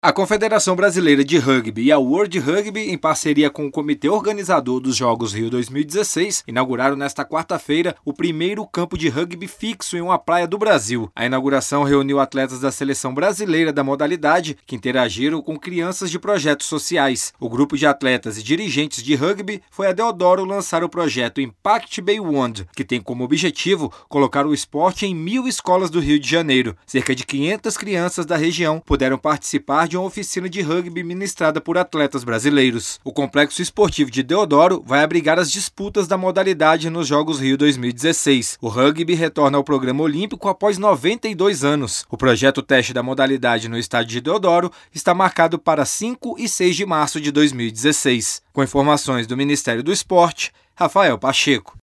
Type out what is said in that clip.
A Confederação Brasileira de Rugby e a World Rugby, em parceria com o comitê organizador dos Jogos Rio 2016, inauguraram nesta quarta-feira o primeiro campo de rugby fixo em uma praia do Brasil. A inauguração reuniu atletas da seleção brasileira da modalidade que interagiram com crianças de projetos sociais. O grupo de atletas e dirigentes de rugby foi a Deodoro lançar o projeto Impact Beyond, que tem como objetivo colocar o esporte em 1.000 escolas do Rio de Janeiro. Cerca de 500 crianças da região puderam participar de uma oficina de rugby ministrada por atletas brasileiros. O complexo esportivo de Deodoro vai abrigar as disputas da modalidade nos Jogos Rio 2016. O rugby retorna ao programa olímpico após 92 anos. O projeto teste da modalidade no estádio de Deodoro está marcado para 5 e 6 de março de 2016. Com informações do Ministério do Esporte, Rafael Pacheco.